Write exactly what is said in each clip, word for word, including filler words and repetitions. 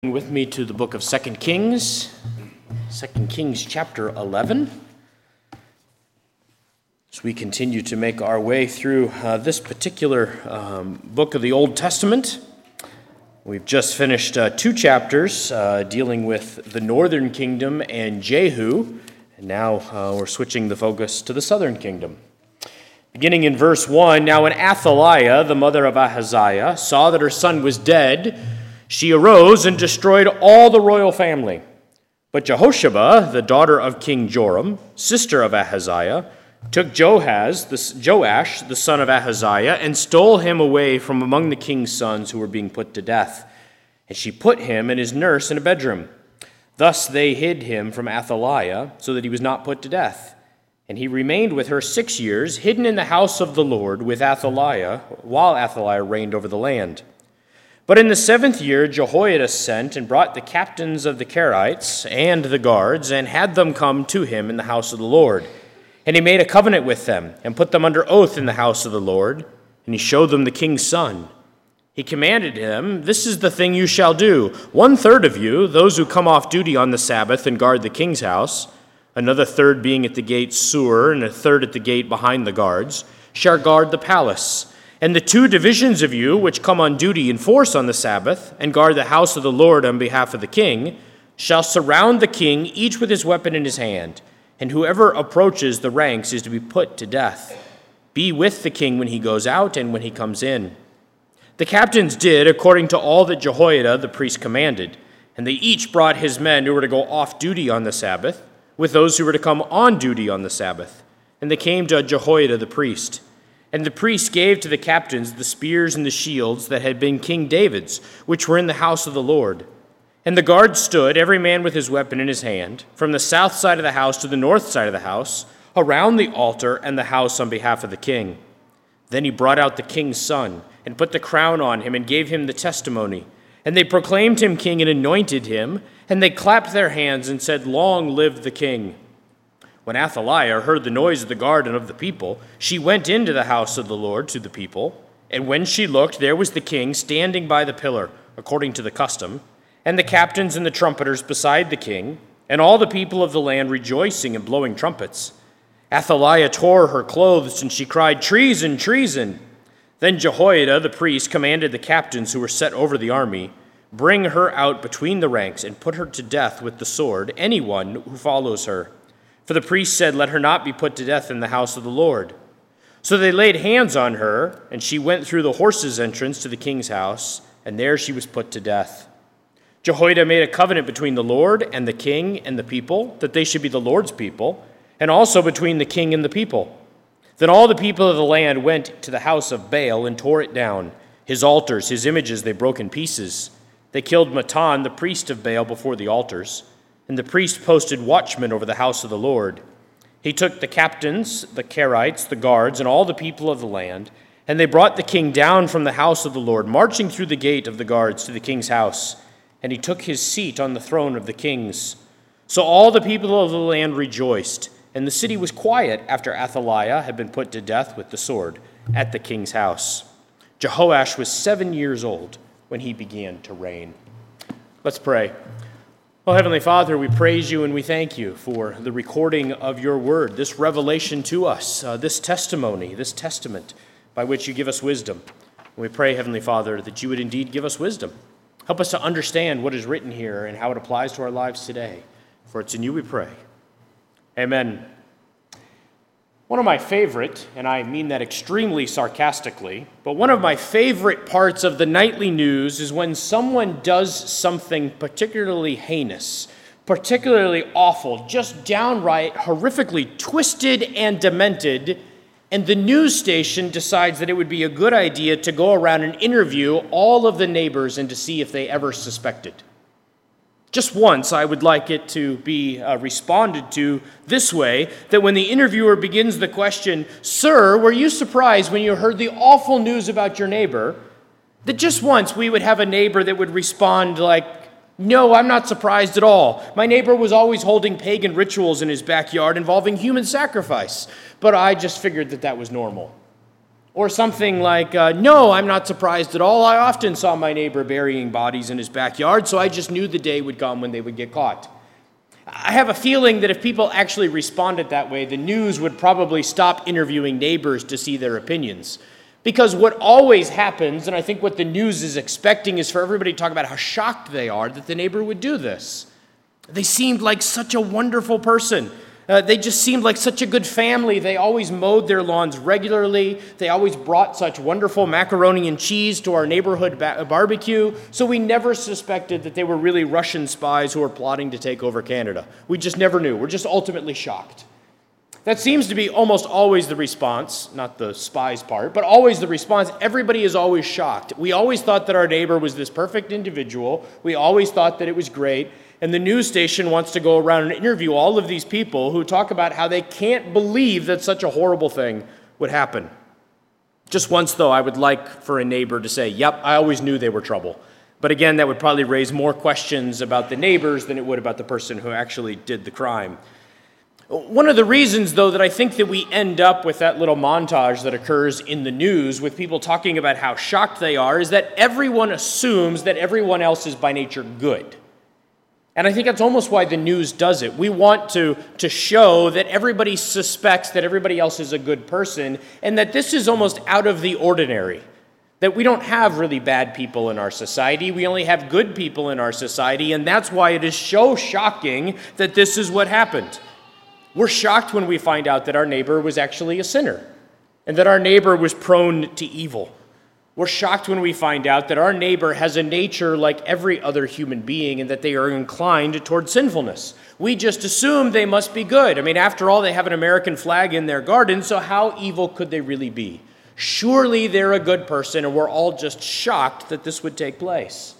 With me to the book of Second Kings, Second Kings chapter eleven. As we continue to make our way through uh, this particular um, book of the Old Testament, we've just finished uh, two chapters uh, dealing with the northern kingdom and Jehu, and now uh, we're switching the focus to the southern kingdom. Beginning in verse one, now when Athaliah, the mother of Ahaziah, saw that her son was dead, she arose and destroyed all the royal family. But Jehosheba, the daughter of King Joram, sister of Ahaziah, took Joahaz, the, Joash, the son of Ahaziah, and stole him away from among the king's sons who were being put to death. And she put him and his nurse in a bedroom. Thus they hid him from Athaliah, so that he was not put to death. And he remained with her six years, hidden in the house of the Lord with Athaliah, while Athaliah reigned over the land. But in the seventh year, Jehoiada sent and brought the captains of the Kerites and the guards, and had them come to him in the house of the Lord. And he made a covenant with them, and put them under oath in the house of the Lord, and he showed them the king's son. He commanded him, "This is the thing you shall do. One third of you, those who come off duty on the Sabbath and guard the king's house, another third being at the gate Sur, and a third at the gate behind the guards, shall guard the palace. And the two divisions of you which come on duty in force on the Sabbath and guard the house of the Lord on behalf of the king shall surround the king, each with his weapon in his hand. And whoever approaches the ranks is to be put to death. Be with the king when he goes out and when he comes in." The captains did according to all that Jehoiada the priest commanded, and they each brought his men who were to go off duty on the Sabbath with those who were to come on duty on the Sabbath. And they came to Jehoiada the priest. And the priest gave to the captains the spears and the shields that had been King David's, which were in the house of the Lord. And the guards stood, every man with his weapon in his hand, from the south side of the house to the north side of the house, around the altar and the house on behalf of the king. Then he brought out the king's son, and put the crown on him, and gave him the testimony. And they proclaimed him king and anointed him, and they clapped their hands and said, "Long live the king." When Athaliah heard the noise of the guard and of the people, she went into the house of the Lord to the people. And when she looked, there was the king standing by the pillar, according to the custom, and the captains and the trumpeters beside the king, and all the people of the land rejoicing and blowing trumpets. Athaliah tore her clothes, and she cried, "Treason, treason!" Then Jehoiada the priest commanded the captains who were set over the army, "Bring her out between the ranks, and put her to death with the sword, anyone who follows her." For the priest said, "Let her not be put to death in the house of the Lord." So they laid hands on her, and she went through the horses' entrance to the king's house, and there she was put to death. Jehoiada made a covenant between the Lord and the king and the people, that they should be the Lord's people, and also between the king and the people. Then all the people of the land went to the house of Baal and tore it down. His altars, his images they broke in pieces. They killed Matan, the priest of Baal, before the altars. And the priest posted watchmen over the house of the Lord. He took the captains, the Kerites, the guards, and all the people of the land, and they brought the king down from the house of the Lord, marching through the gate of the guards to the king's house. And he took his seat on the throne of the kings. So all the people of the land rejoiced, and the city was quiet after Athaliah had been put to death with the sword at the king's house. Jehoash was seven years old when he began to reign. Let's pray. Oh, Heavenly Father, we praise you and we thank you for the recording of your word, this revelation to us, uh, this testimony, this testament by which you give us wisdom. And we pray, Heavenly Father, that you would indeed give us wisdom. Help us to understand what is written here and how it applies to our lives today. For it's in you we pray. Amen. One of my favorite, and I mean that extremely sarcastically, but one of my favorite parts of the nightly news is when someone does something particularly heinous, particularly awful, just downright horrifically twisted and demented, and the news station decides that it would be a good idea to go around and interview all of the neighbors and to see if they ever suspected. Just once, I would like it to be uh, responded to this way, that when the interviewer begins the question, "Sir, were you surprised when you heard the awful news about your neighbor?" that just once we would have a neighbor that would respond like, "No, I'm not surprised at all. My neighbor was always holding pagan rituals in his backyard involving human sacrifice, but I just figured that that was normal." Or something like, uh, no, I'm not surprised at all. I often saw my neighbor burying bodies in his backyard, so I just knew the day would come when they would get caught. I have a feeling that if people actually responded that way, the news would probably stop interviewing neighbors to see their opinions. Because what always happens, and I think what the news is expecting, is for everybody to talk about how shocked they are that the neighbor would do this. They seemed like such a wonderful person. Uh, they just seemed like such a good family. They always mowed their lawns regularly. They always brought such wonderful macaroni and cheese to our neighborhood ba- barbecue. So we never suspected that they were really Russian spies who were plotting to take over Canada. We just never knew. We're just ultimately shocked. That seems to be almost always the response, not the spies part, but always the response. Everybody is always shocked. We always thought that our neighbor was this perfect individual. We always thought that it was great. And the news station wants to go around and interview all of these people who talk about how they can't believe that such a horrible thing would happen. Just once, though, I would like for a neighbor to say, yep, I always knew they were trouble. But again, that would probably raise more questions about the neighbors than it would about the person who actually did the crime. One of the reasons, though, that I think that we end up with that little montage that occurs in the news with people talking about how shocked they are is that everyone assumes that everyone else is by nature good. And I think that's almost why the news does it. We want to, to show that everybody suspects that everybody else is a good person and that this is almost out of the ordinary. That we don't have really bad people in our society. We only have good people in our society, and that's why it is so shocking that this is what happened. We're shocked when we find out that our neighbor was actually a sinner and that our neighbor was prone to evil. We're shocked when we find out that our neighbor has a nature like every other human being and that they are inclined toward sinfulness. We just assume they must be good. I mean, after all, they have an American flag in their garden, so how evil could they really be? Surely they're a good person, and we're all just shocked that this would take place.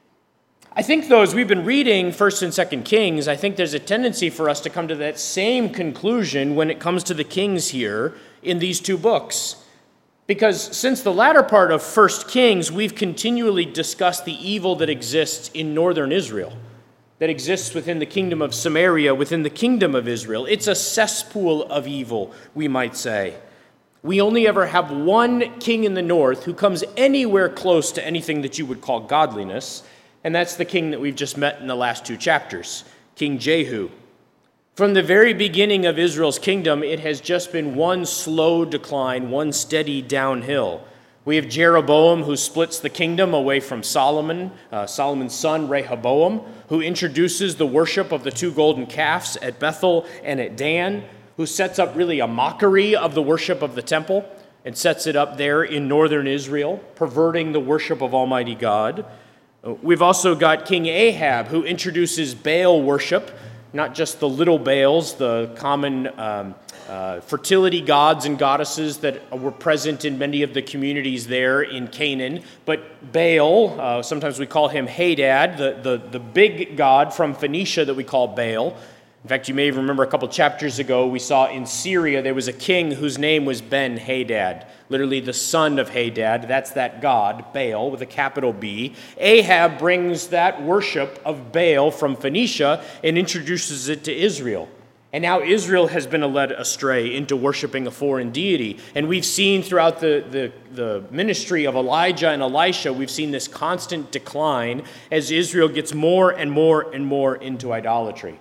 I think, though, as we've been reading First and Second Kings, I think there's a tendency for us to come to that same conclusion when it comes to the kings here in these two books. Because since the latter part of First Kings, we've continually discussed the evil that exists in northern Israel, that exists within the kingdom of Samaria, within the kingdom of Israel. It's a cesspool of evil, we might say. We only ever have one king in the north who comes anywhere close to anything that you would call godliness, and that's the king that we've just met in the last two chapters, King Jehu. From the very beginning of Israel's kingdom, it has just been one slow decline, one steady downhill. We have Jeroboam, who splits the kingdom away from Solomon, uh, Solomon's son Rehoboam, who introduces the worship of the two golden calves at Bethel and at Dan, who sets up really a mockery of the worship of the temple and sets it up there in northern Israel, perverting the worship of Almighty God. We've also got King Ahab, who introduces Baal worship, not just the little Baals, the common um, uh, fertility gods and goddesses that were present in many of the communities there in Canaan, but Baal, uh, sometimes we call him Hadad, the, the, the big god from Phoenicia that we call Baal. In fact, you may remember a couple chapters ago, we saw in Syria there was a king whose name was Ben-Hadad, literally the son of Hadad. That's that god, Baal, with a capital B. Ahab brings that worship of Baal from Phoenicia and introduces it to Israel. And now Israel has been led astray into worshiping a foreign deity. And we've seen throughout the, the, the ministry of Elijah and Elisha, we've seen this constant decline as Israel gets more and more and more into idolatry.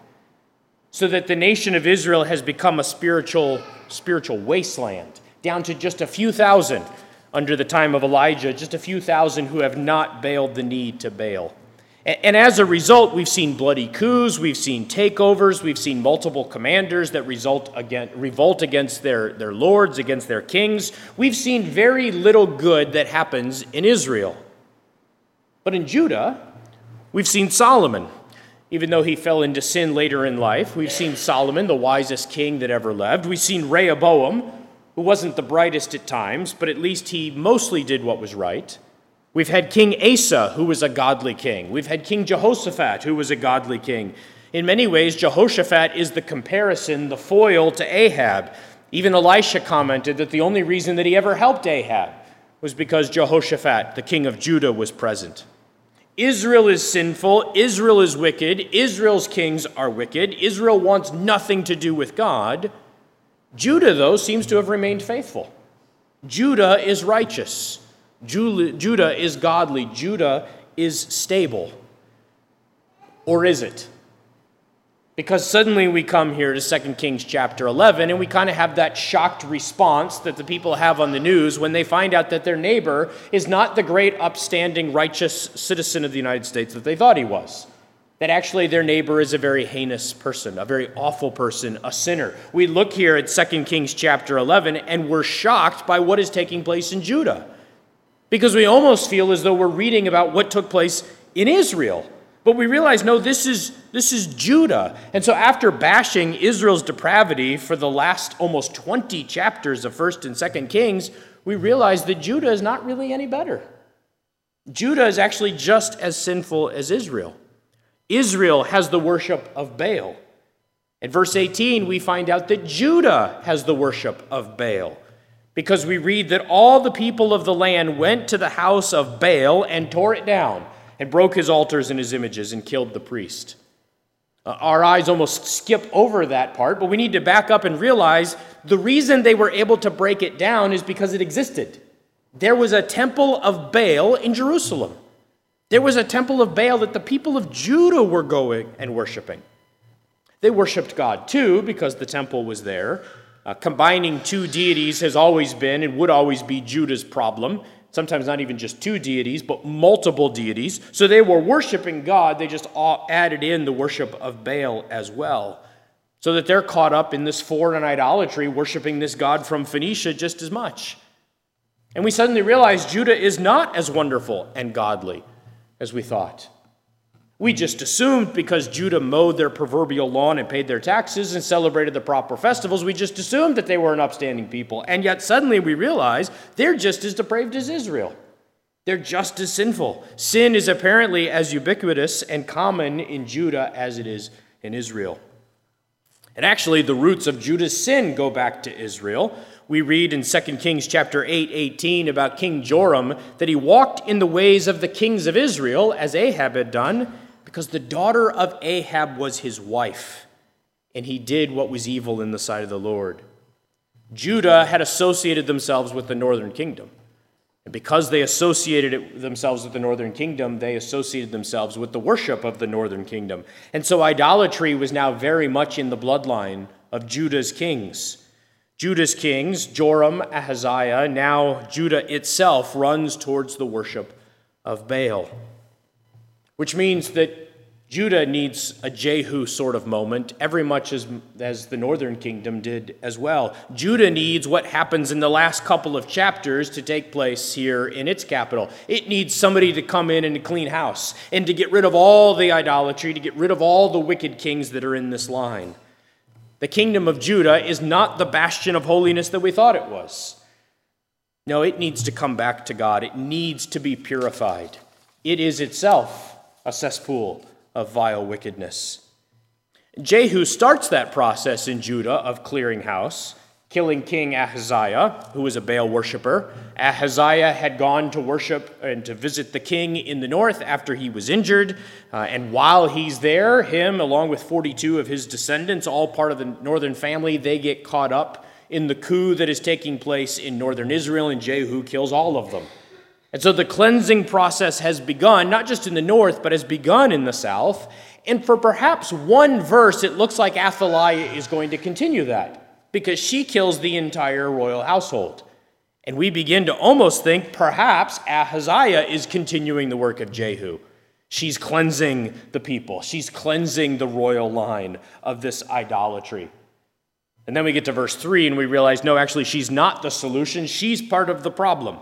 So that the nation of Israel has become a spiritual, spiritual wasteland, down to just a few thousand under the time of Elijah, just a few thousand who have not bowed the knee to Baal. And, and as a result, we've seen bloody coups, we've seen takeovers, we've seen multiple commanders that result against, revolt against their, their lords, against their kings. We've seen very little good that happens in Israel. But in Judah, we've seen Solomon. Even though he fell into sin later in life, we've seen Solomon, the wisest king that ever lived. We've seen Rehoboam, who wasn't the brightest at times, but at least he mostly did what was right. We've had King Asa, who was a godly king. We've had King Jehoshaphat, who was a godly king. In many ways, Jehoshaphat is the comparison, the foil to Ahab. Even Elisha commented that the only reason that he ever helped Ahab was because Jehoshaphat, the king of Judah, was present. Israel is sinful, Israel is wicked, Israel's kings are wicked, Israel wants nothing to do with God. Judah, though, seems to have remained faithful. Judah is righteous. Judah is godly. Judah is stable. Or is it? Because suddenly we come here to Second Kings chapter eleven, and we kind of have that shocked response that the people have on the news when they find out that their neighbor is not the great, upstanding, righteous citizen of the United States that they thought he was. That actually their neighbor is a very heinous person, a very awful person, a sinner. We look here at Second Kings chapter eleven, and we're shocked by what is taking place in Judah. Because we almost feel as though we're reading about what took place in Israel. But we realize, no, this is, this is Judah. And so after bashing Israel's depravity for the last almost twenty chapters of First and Second Kings, we realize that Judah is not really any better. Judah is actually just as sinful as Israel. Israel has the worship of Baal. In verse eighteen, we find out that Judah has the worship of Baal, because we read that all the people of the land went to the house of Baal and tore it down, and broke his altars and his images, and killed the priest. Uh, our eyes almost skip over that part, but we need to back up and realize the reason they were able to break it down is because it existed. There was a temple of Baal in Jerusalem. There was a temple of Baal that the people of Judah were going and worshiping. They worshiped God too, because the temple was there. Uh, combining two deities has always been and would always be Judah's problem. Sometimes not even just two deities, but multiple deities. So they were worshiping God. They just all added in the worship of Baal as well. So that they're caught up in this foreign idolatry, worshiping this god from Phoenicia just as much. And we suddenly realize Judah is not as wonderful and godly as we thought. We just assumed because Judah mowed their proverbial lawn and paid their taxes and celebrated the proper festivals, we just assumed that they were an upstanding people. And yet suddenly we realize they're just as depraved as Israel. They're just as sinful. Sin is apparently as ubiquitous and common in Judah as it is in Israel. And actually, the roots of Judah's sin go back to Israel. We read in Second Kings chapter eight, eighteen about King Joram that he walked in the ways of the kings of Israel, as Ahab had done, because the daughter of Ahab was his wife, and he did what was evil in the sight of the Lord. Judah had associated themselves with the northern kingdom. And because they associated it, themselves with the northern kingdom, they associated themselves with the worship of the northern kingdom. And so idolatry was now very much in the bloodline of Judah's kings. Judah's kings, Joram, Ahaziah, now Judah itself runs towards the worship of Baal. Which means that Judah needs a Jehu sort of moment, every much as, as the northern kingdom did as well. Judah needs what happens in the last couple of chapters to take place here in its capital. It needs somebody to come in and to clean house and to get rid of all the idolatry, to get rid of all the wicked kings that are in this line. The kingdom of Judah is not the bastion of holiness that we thought it was. No, it needs to come back to God. It needs to be purified. It is itself a cesspool of vile wickedness. Jehu starts that process in Judah of clearing house, killing King Ahaziah, who was a Baal worshiper. Ahaziah had gone to worship and to visit the king in the north after he was injured. Uh, and while he's there, him, along with forty-two of his descendants, all part of the northern family, they get caught up in the coup that is taking place in northern Israel, and Jehu kills all of them. And so the cleansing process has begun, not just in the north, but has begun in the south. And for perhaps one verse, it looks like Athaliah is going to continue that, because she kills the entire royal household. And we begin to almost think perhaps Ahaziah is continuing the work of Jehu. She's cleansing the people. She's cleansing the royal line of this idolatry. And then we get to verse three and we realize, no, actually, she's not the solution. She's part of the problem.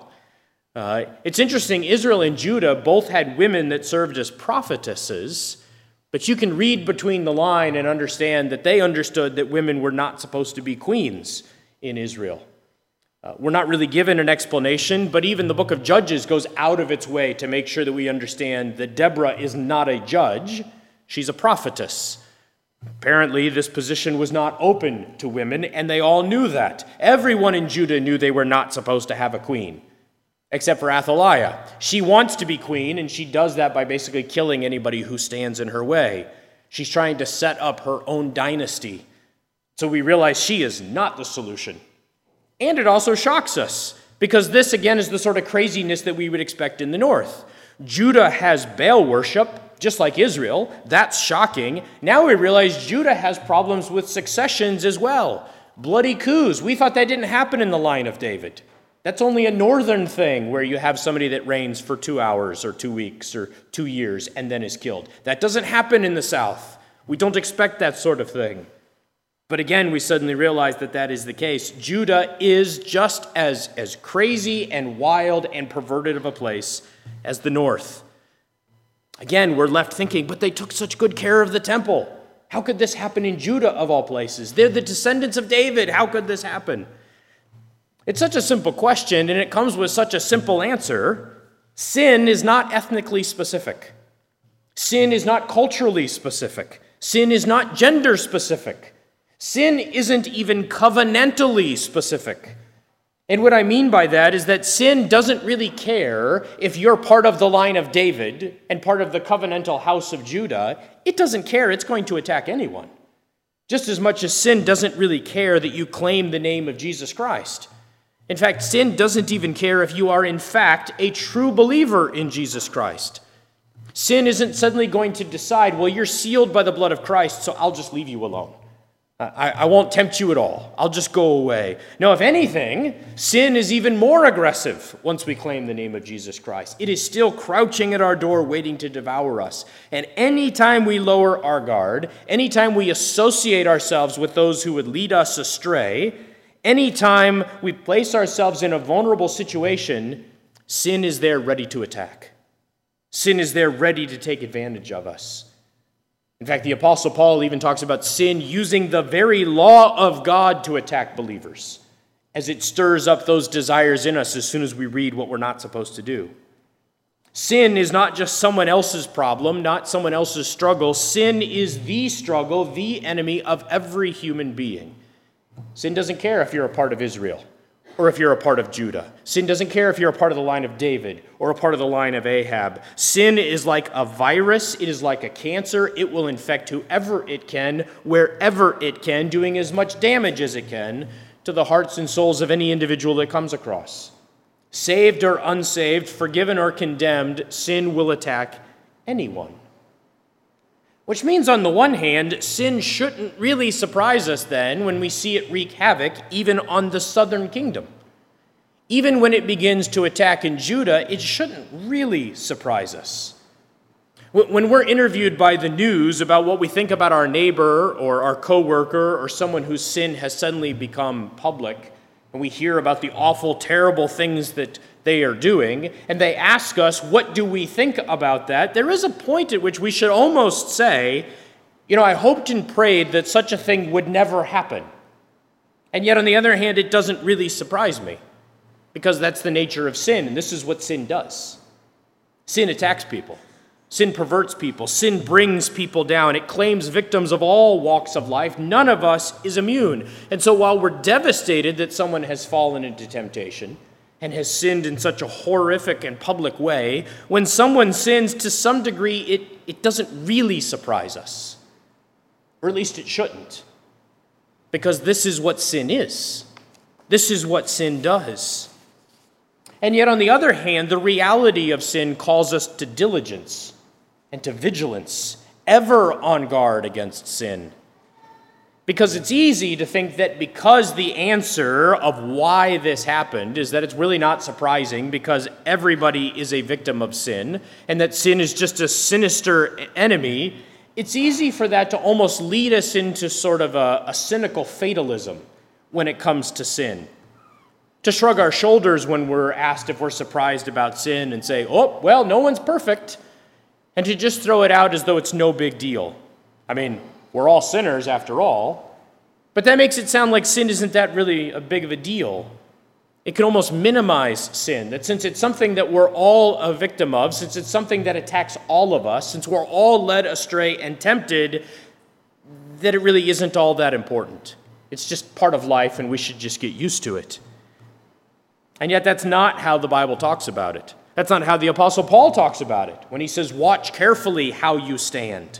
Uh, it's interesting, Israel and Judah both had women that served as prophetesses, but you can read between the line and understand that they understood that women were not supposed to be queens in Israel. Uh, we're not really given an explanation, but even the book of Judges goes out of its way to make sure that we understand that Deborah is not a judge, she's a prophetess. Apparently, this position was not open to women, and they all knew that. Everyone in Judah knew they were not supposed to have a queen. Except for Athaliah. She wants to be queen, and she does that by basically killing anybody who stands in her way. She's trying to set up her own dynasty. So we realize she is not the solution. And it also shocks us, Because this, again, is the sort of craziness that we would expect in the north. Judah has Baal worship, just like Israel. That's shocking. Now we realize Judah has problems with successions as well. Bloody coups. We thought that didn't happen in the line of David. That's only a northern thing where you have somebody that reigns for two hours or two weeks or two years and then is killed. That doesn't happen in the south. We don't expect that sort of thing. But again, we suddenly realize that that is the case. Judah is just as, as crazy and wild and perverted of a place as the north. Again, we're left thinking, but they took such good care of the temple. How could this happen in Judah of all places? They're the descendants of David. How could this happen? It's such a simple question, and it comes with such a simple answer. Sin is not ethnically specific. Sin is not culturally specific. Sin is not gender specific. Sin isn't even covenantally specific. And what I mean by that is that sin doesn't really care if you're part of the line of David and part of the covenantal house of Judah. It doesn't care. It's going to attack anyone. Just as much as sin doesn't really care that you claim the name of Jesus Christ. In fact, sin doesn't even care if you are in fact a true believer in Jesus Christ. Sin isn't suddenly going to decide, well, you're sealed by the blood of Christ, so I'll just leave you alone. I, I won't tempt you at all. I'll just go away. No, if anything, sin is even more aggressive once we claim the name of Jesus Christ. It is still crouching at our door waiting to devour us. And anytime we lower our guard, anytime we associate ourselves with those who would lead us astray, anytime we place ourselves in a vulnerable situation, sin is there ready to attack. Sin is there ready to take advantage of us. In fact, the Apostle Paul even talks about sin using the very law of God to attack believers, as it stirs up those desires in us as soon as we read what we're not supposed to do. Sin is not just someone else's problem, not someone else's struggle. Sin is the struggle, the enemy of every human being. Sin doesn't care if you're a part of Israel or if you're a part of Judah. Sin doesn't care if you're a part of the line of David or a part of the line of Ahab. Sin is like a virus. It is like a cancer. It will infect whoever it can, wherever it can, doing as much damage as it can to the hearts and souls of any individual it comes across. Saved or unsaved, forgiven or condemned, sin will attack anyone. Which means, on the one hand, sin shouldn't really surprise us then when we see it wreak havoc even on the southern kingdom. Even when it begins to attack in Judah, it shouldn't really surprise us. When we're interviewed by the news about what we think about our neighbor or our coworker or someone whose sin has suddenly become public, and we hear about the awful, terrible things that they are doing, and they ask us, what do we think about that? There is a point at which we should almost say, you know, I hoped and prayed that such a thing would never happen. And yet, on the other hand, it doesn't really surprise me, because that's the nature of sin, and this is what sin does. Sin attacks people. Sin perverts people. Sin brings people down. It claims victims of all walks of life. None of us is immune. And so while we're devastated that someone has fallen into temptation and has sinned in such a horrific and public way, when someone sins, to some degree, it, it doesn't really surprise us. Or at least it shouldn't. Because this is what sin is. This is what sin does. And yet, on the other hand, the reality of sin calls us to diligence and to vigilance, ever on guard against sin. Because it's easy to think that because the answer of why this happened is that it's really not surprising because everybody is a victim of sin and that sin is just a sinister enemy, it's easy for that to almost lead us into sort of a, a cynical fatalism when it comes to sin. To shrug our shoulders when we're asked if we're surprised about sin and say, oh, well, no one's perfect, and to just throw it out as though it's no big deal. I mean, we're all sinners after all, but that makes it sound like sin isn't that really a big of a deal. It can almost minimize sin, that since it's something that we're all a victim of, since it's something that attacks all of us, since we're all led astray and tempted, that it really isn't all that important. It's just part of life and we should just get used to it. And yet that's not how the Bible talks about it. That's not how the Apostle Paul talks about it when he says, watch carefully how you stand.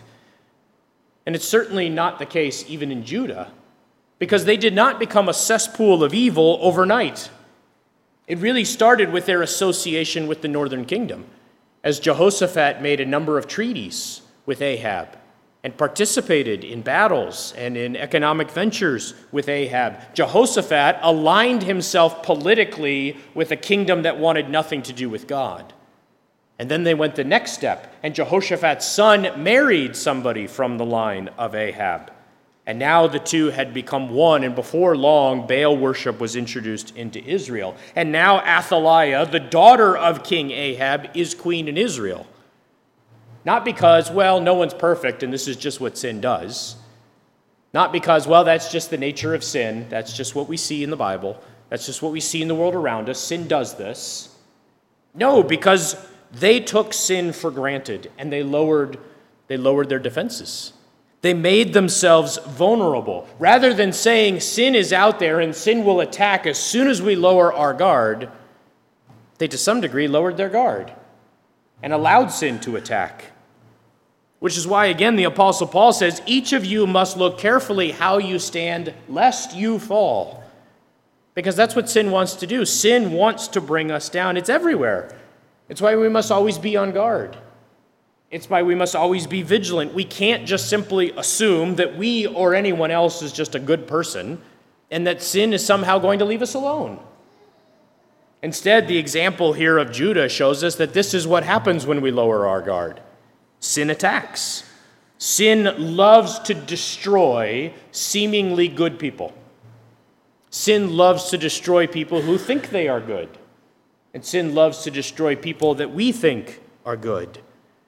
And it's certainly not the case even in Judah, because they did not become a cesspool of evil overnight. It really started with their association with the northern kingdom, as Jehoshaphat made a number of treaties with Ahab and participated in battles and in economic ventures with Ahab. Jehoshaphat aligned himself politically with a kingdom that wanted nothing to do with God. And then they went the next step, and Jehoshaphat's son married somebody from the line of Ahab. And now the two had become one, and before long, Baal worship was introduced into Israel. And now Athaliah, the daughter of King Ahab, is queen in Israel. Not because, well, no one's perfect, and this is just what sin does. Not because, well, that's just the nature of sin. That's just what we see in the Bible. That's just what we see in the world around us. Sin does this. No, because they took sin for granted, and they lowered, they lowered their defenses. They made themselves vulnerable. Rather than saying sin is out there and sin will attack as soon as we lower our guard, they to some degree lowered their guard and allowed sin to attack. Which is why, again, the Apostle Paul says, each of you must look carefully how you stand, lest you fall. Because that's what sin wants to do. Sin wants to bring us down. It's everywhere. It's why we must always be on guard. It's why we must always be vigilant. We can't just simply assume that we or anyone else is just a good person and that sin is somehow going to leave us alone. Instead, the example here of Judah shows us that this is what happens when we lower our guard. Sin attacks. Sin loves to destroy seemingly good people. Sin loves to destroy people who think they are good. And sin loves to destroy people that we think are good.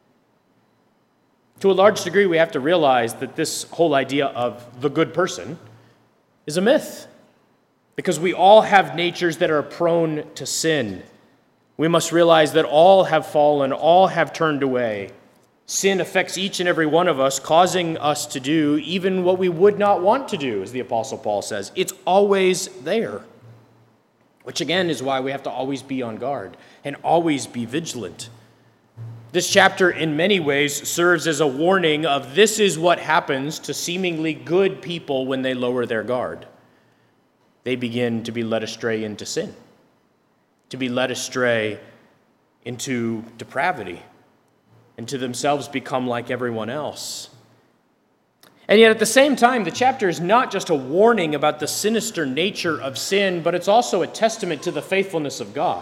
To a large degree, we have to realize that this whole idea of the good person is a myth, because we all have natures that are prone to sin. We must realize that all have fallen, all have turned away. Sin affects each and every one of us, causing us to do even what we would not want to do, as the Apostle Paul says. It's always there, which again is why we have to always be on guard and always be vigilant. This chapter, in many ways, serves as a warning of this is what happens to seemingly good people when they lower their guard. They begin to be led astray into sin, to be led astray into depravity, and to themselves become like everyone else. And yet at the same time, the chapter is not just a warning about the sinister nature of sin, but it's also a testament to the faithfulness of God.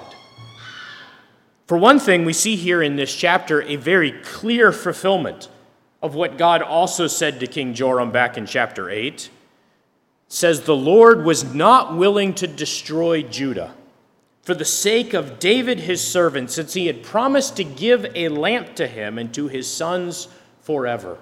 For one thing, we see here in this chapter a very clear fulfillment of what God also said to King Joram back in chapter eight. It says, the Lord was not willing to destroy Judah for the sake of David his servant, since he had promised to give a lamp to him and to his sons forever.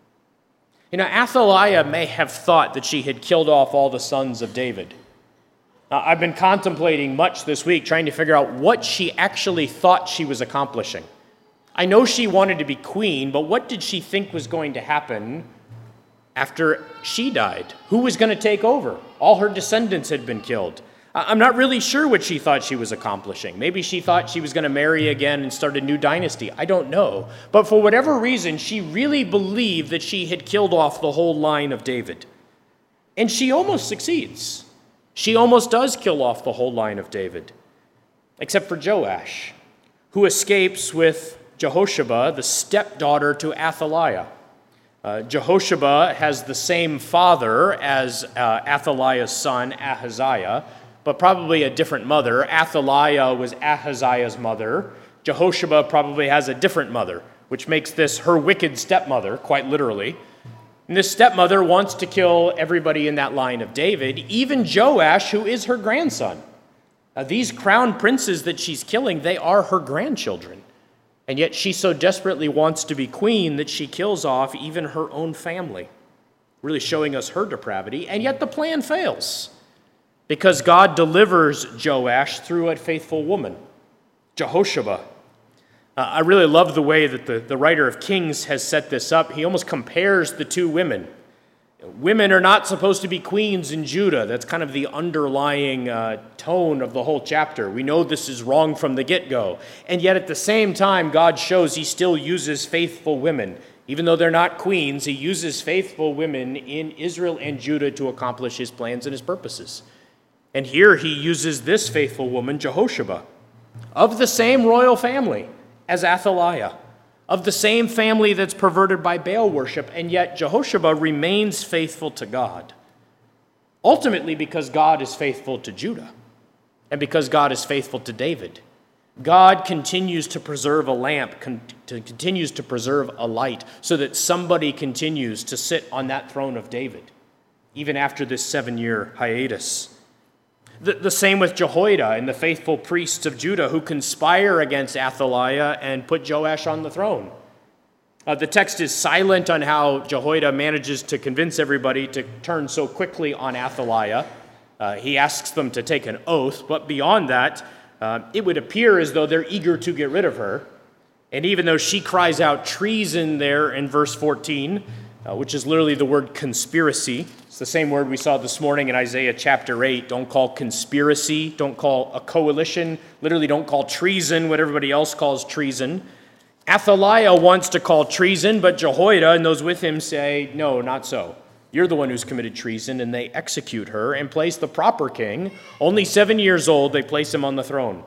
You know, Athaliah may have thought that she had killed off all the sons of David. Uh, I've been contemplating much this week, trying to figure out what she actually thought she was accomplishing. I know she wanted to be queen, but what did she think was going to happen after she died? Who was going to take over? All her descendants had been killed. I'm not really sure what she thought she was accomplishing. Maybe she thought she was going to marry again and start a new dynasty. I don't know. But for whatever reason, she really believed that she had killed off the whole line of David. And she almost succeeds. She almost does kill off the whole line of David, except for Joash, who escapes with Jehosheba, the stepdaughter to Athaliah. Uh, Jehosheba has the same father as uh, Athaliah's son, Ahaziah, but probably a different mother. Athaliah was Ahaziah's mother. Jehosheba probably has a different mother, which makes this her wicked stepmother, quite literally. And this stepmother wants to kill everybody in that line of David, even Joash, who is her grandson. Now, these crown princes that she's killing, they are her grandchildren. And yet she so desperately wants to be queen that she kills off even her own family, really showing us her depravity. And yet the plan fails, because God delivers Joash through a faithful woman, Jehosheba. Uh, I really love the way that the, the writer of Kings has set this up. He almost compares the two women. Women are not supposed to be queens in Judah. That's kind of the underlying uh, tone of the whole chapter. We know this is wrong from the get-go. And yet at the same time, God shows he still uses faithful women. Even though they're not queens, he uses faithful women in Israel and Judah to accomplish his plans and his purposes. And here he uses this faithful woman, Jehosheba, of the same royal family as Athaliah, of the same family that's perverted by Baal worship, and yet Jehosheba remains faithful to God. Ultimately because God is faithful to Judah, and because God is faithful to David. God continues to preserve a lamp, con- to, continues to preserve a light, so that somebody continues to sit on that throne of David, even after this seven-year hiatus. The, the same with Jehoiada and the faithful priests of Judah who conspire against Athaliah and put Joash on the throne. Uh, the text is silent on how Jehoiada manages to convince everybody to turn so quickly on Athaliah. Uh, he asks them to take an oath, but beyond that, uh, it would appear as though they're eager to get rid of her. And even though she cries out treason there in verse fourteen, uh, which is literally the word conspiracy, it's the same word we saw this morning in Isaiah chapter eight. Don't call conspiracy, don't call a coalition, literally don't call treason what everybody else calls treason. Athaliah wants to call treason, but Jehoiada and those with him say, no, not so. You're the one who's committed treason, and they execute her and place the proper king. Only seven years old, they place him on the throne.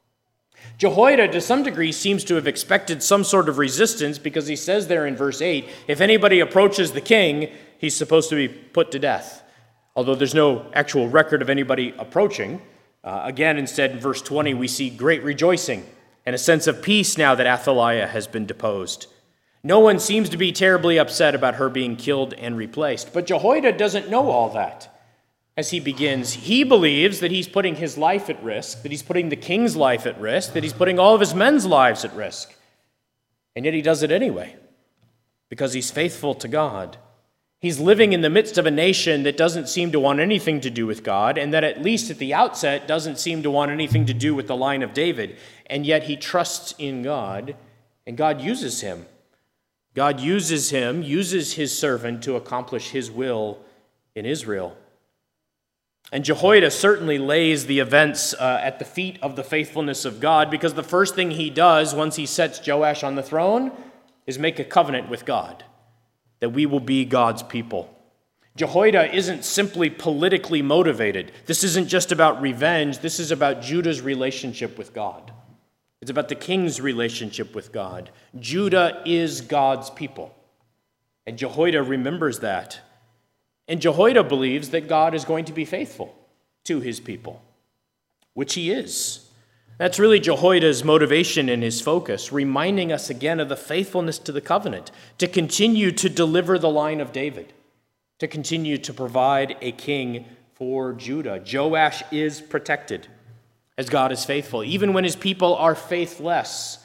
Jehoiada, to some degree, seems to have expected some sort of resistance because he says there in verse eight, if anybody approaches the king, he's supposed to be put to death. Although there's no actual record of anybody approaching. Uh, again, instead, in verse twenty, we see great rejoicing and a sense of peace now that Athaliah has been deposed. No one seems to be terribly upset about her being killed and replaced. But Jehoiada doesn't know all that. As he begins, he believes that he's putting his life at risk, that he's putting the king's life at risk, that he's putting all of his men's lives at risk. And yet he does it anyway, because he's faithful to God. He's living in the midst of a nation that doesn't seem to want anything to do with God, and that at least at the outset doesn't seem to want anything to do with the line of David. And yet he trusts in God, and God uses him. God uses him, uses his servant to accomplish his will in Israel. And Jehoiada certainly lays the events uh, at the feet of the faithfulness of God, because the first thing he does once he sets Joash on the throne is make a covenant with God, that we will be God's people. Jehoiada isn't simply politically motivated. This isn't just about revenge. This is about Judah's relationship with God. It's about the king's relationship with God. Judah is God's people. And Jehoiada remembers that. And Jehoiada believes that God is going to be faithful to his people, which he is. That's really Jehoiada's motivation and his focus, reminding us again of the faithfulness to the covenant, to continue to deliver the line of David, to continue to provide a king for Judah. Joash is protected as God is faithful. Even when his people are faithless,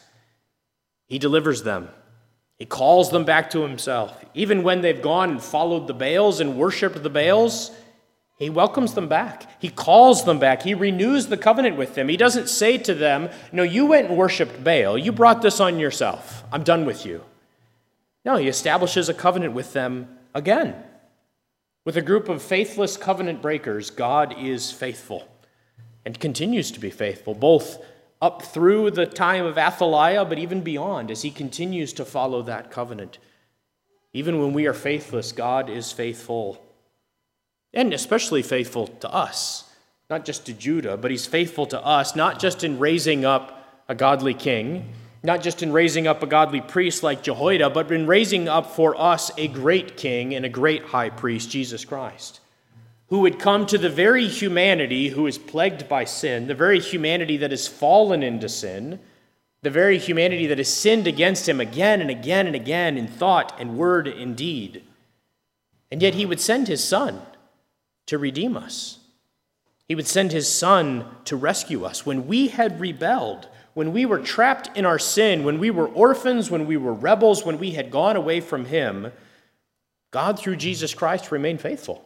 he delivers them. He calls them back to himself. Even when they've gone and followed the Baals and worshiped the Baals, he welcomes them back. He calls them back. He renews the covenant with them. He doesn't say to them, no, you went and worshiped Baal. You brought this on yourself. I'm done with you. No, he establishes a covenant with them again. With a group of faithless covenant breakers, God is faithful and continues to be faithful, both up through the time of Athaliah, but even beyond, as he continues to follow that covenant. Even when we are faithless, God is faithful, and especially faithful to us, not just to Judah, but he's faithful to us, not just in raising up a godly king, not just in raising up a godly priest like Jehoiada, but in raising up for us a great king and a great high priest, Jesus Christ, who would come to the very humanity who is plagued by sin, the very humanity that has fallen into sin, the very humanity that has sinned against him again and again and again in thought and word and deed. And yet he would send his son to redeem us. He would send his son to rescue us. When we had rebelled, when we were trapped in our sin, when we were orphans, when we were rebels, when we had gone away from him, God, through Jesus Christ, remained faithful.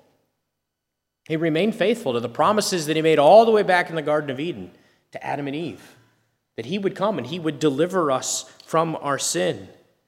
He remained faithful to the promises that he made all the way back in the Garden of Eden to Adam and Eve, that he would come and he would deliver us from our sin.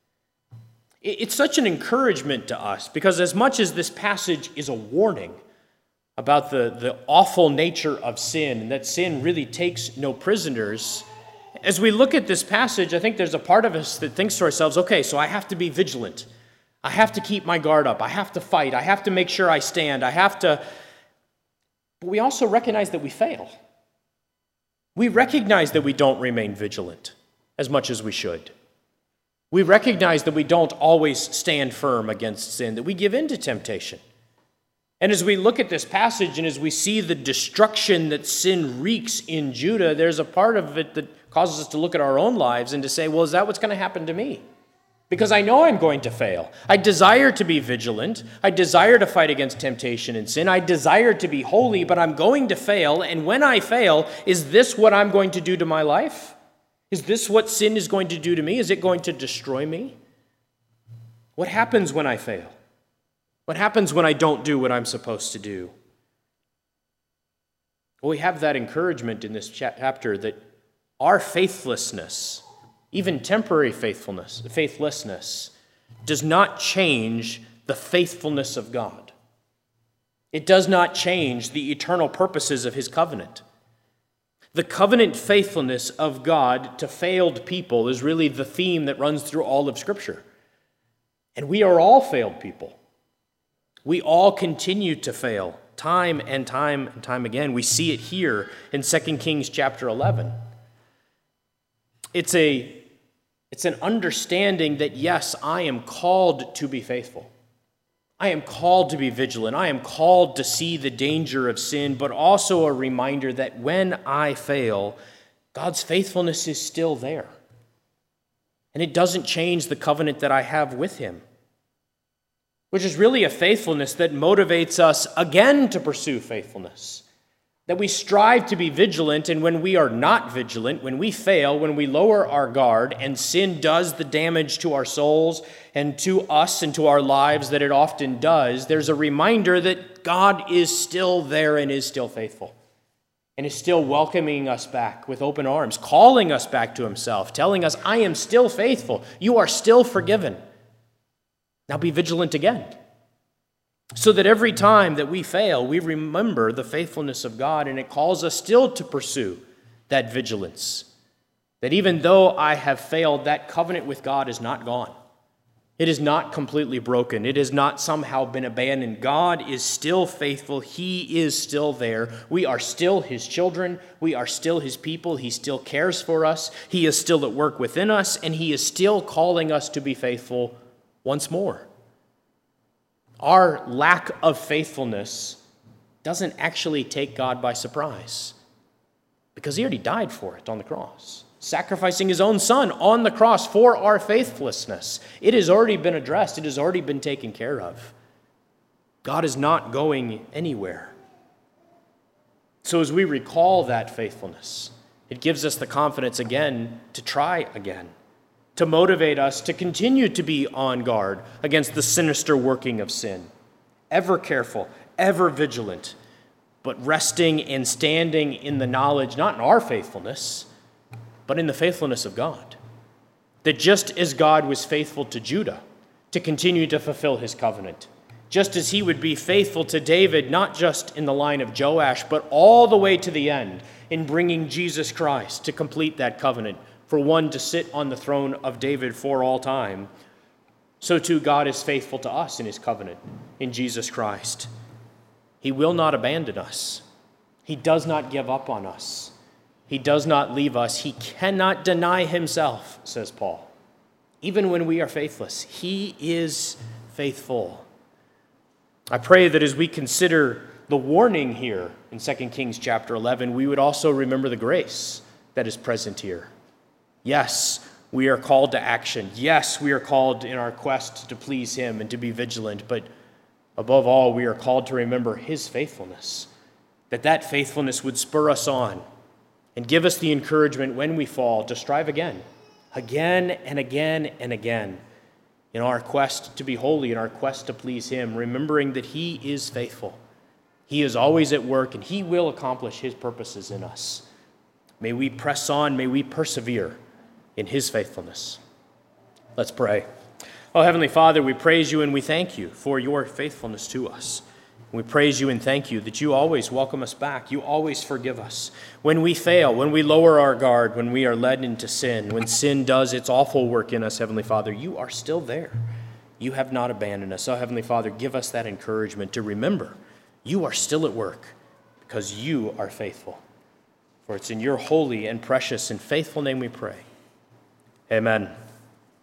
It's such an encouragement to us, because as much as this passage is a warning about the, the awful nature of sin, and that sin really takes no prisoners, as we look at this passage, I think there's a part of us that thinks to ourselves, okay, so I have to be vigilant. I have to keep my guard up. I have to fight. I have to make sure I stand. I have to But we also recognize that we fail. We recognize that we don't remain vigilant as much as we should. We recognize that we don't always stand firm against sin, that we give in to temptation. And as we look at this passage and as we see the destruction that sin wreaks in Judah, there's a part of it that causes us to look at our own lives and to say, well, is that what's going to happen to me? Because I know I'm going to fail. I desire to be vigilant. I desire to fight against temptation and sin. I desire to be holy, but I'm going to fail. And when I fail, is this what I'm going to do to my life? Is this what sin is going to do to me? Is it going to destroy me? What happens when I fail? What happens when I don't do what I'm supposed to do? Well, we have that encouragement in this chapter that our faithlessness, even temporary faithfulness, faithlessness, does not change the faithfulness of God. It does not change the eternal purposes of his covenant. The covenant faithfulness of God to failed people is really the theme that runs through all of Scripture. And we are all failed people. We all continue to fail time and time and time again. We see it here in Second Kings chapter eleven. It's a, it's an understanding that, yes, I am called to be faithful. I am called to be vigilant. I am called to see the danger of sin, but also a reminder that when I fail, God's faithfulness is still there. And it doesn't change the covenant that I have with him, which is really a faithfulness that motivates us again to pursue faithfulness. That we strive to be vigilant, and when we are not vigilant, when we fail, when we lower our guard, and sin does the damage to our souls and to us and to our lives that it often does, there's a reminder that God is still there and is still faithful and is still welcoming us back with open arms, calling us back to himself, telling us, I am still faithful. You are still forgiven. Now be vigilant again. So that every time that we fail, we remember the faithfulness of God, and it calls us still to pursue that vigilance. That even though I have failed, that covenant with God is not gone. It is not completely broken. It has not somehow been abandoned. God is still faithful. He is still there. We are still his children. We are still his people. He still cares for us. He is still at work within us, and he is still calling us to be faithful once more. Our lack of faithfulness doesn't actually take God by surprise, because he already died for it on the cross, sacrificing his own son on the cross for our faithlessness. It has already been addressed. It has already been taken care of. God is not going anywhere. So as we recall that faithfulness, it gives us the confidence again to try again, to motivate us to continue to be on guard against the sinister working of sin. Ever careful, ever vigilant, but resting and standing in the knowledge, not in our faithfulness, but in the faithfulness of God. That just as God was faithful to Judah to continue to fulfill his covenant, just as he would be faithful to David, not just in the line of Joash, but all the way to the end in bringing Jesus Christ to complete that covenant, for one to sit on the throne of David for all time, so too God is faithful to us in his covenant in Jesus Christ. He will not abandon us. He does not give up on us. He does not leave us. He cannot deny himself, says Paul. Even when we are faithless, he is faithful. I pray that as we consider the warning here in Second Kings chapter eleven, we would also remember the grace that is present here. Yes, we are called to action. Yes, we are called in our quest to please him and to be vigilant. But above all, we are called to remember his faithfulness, that that faithfulness would spur us on and give us the encouragement when we fall to strive again, again and again and again in our quest to be holy, in our quest to please him, remembering that he is faithful. He is always at work, and he will accomplish his purposes in us. May we press on, may we persevere in his faithfulness. Let's pray. Oh, Heavenly Father, we praise you and we thank you for your faithfulness to us. We praise you and thank you that you always welcome us back. You always forgive us. When we fail, when we lower our guard, when we are led into sin, when sin does its awful work in us, Heavenly Father, you are still there. You have not abandoned us. Oh, Heavenly Father, give us that encouragement to remember you are still at work. because you are faithful. For it's in your holy and precious and faithful name we pray. Amen.